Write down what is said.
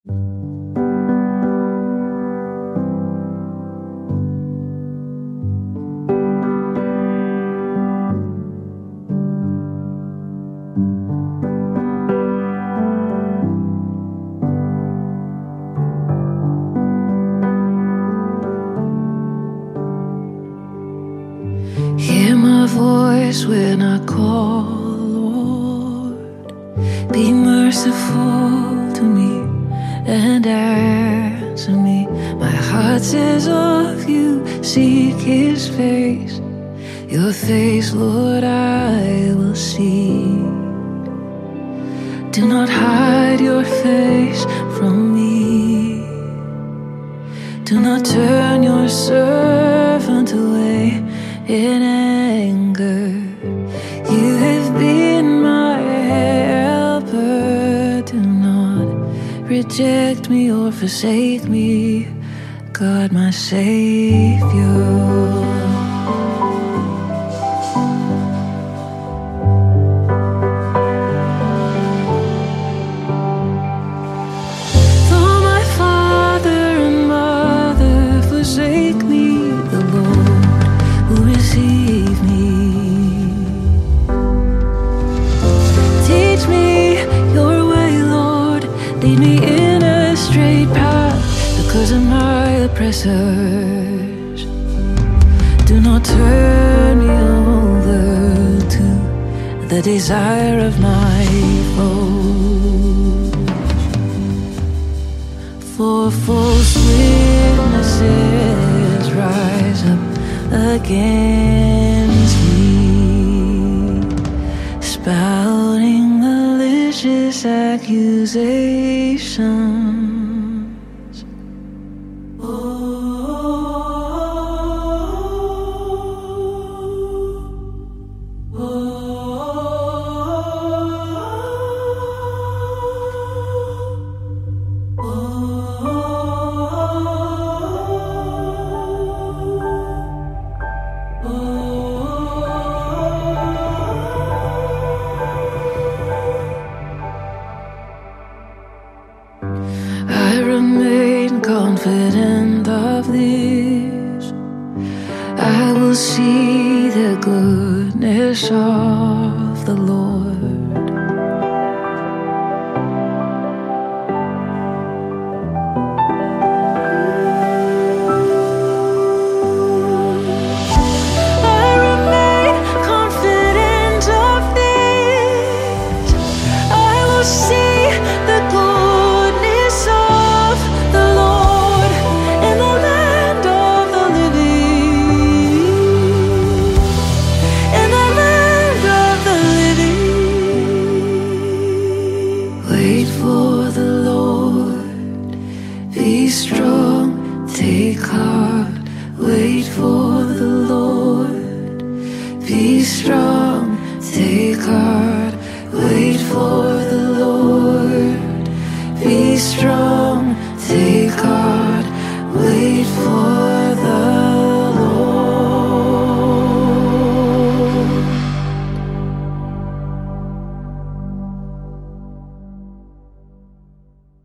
Hear my voice when I call, Lord. Be merciful to me and answer me. My heart says of you, seek His face. Your face, Lord, I will see. Do not hide your face from me. Do not turn your servant away in anger. You have been my helper. Do not reject me or forsake me, God, my Savior. Lead me in a straight path because of my oppressors. Do not turn me over to the desire of my foes. For false witnesses rise up against me, spouting malicious accusations. I remain confident of this. I will see the goodness of the Lord. Wait for the Lord, be strong, take heart. Wait for the Lord, be strong, take heart. Wait for the Lord, be strong, take heart. Wait for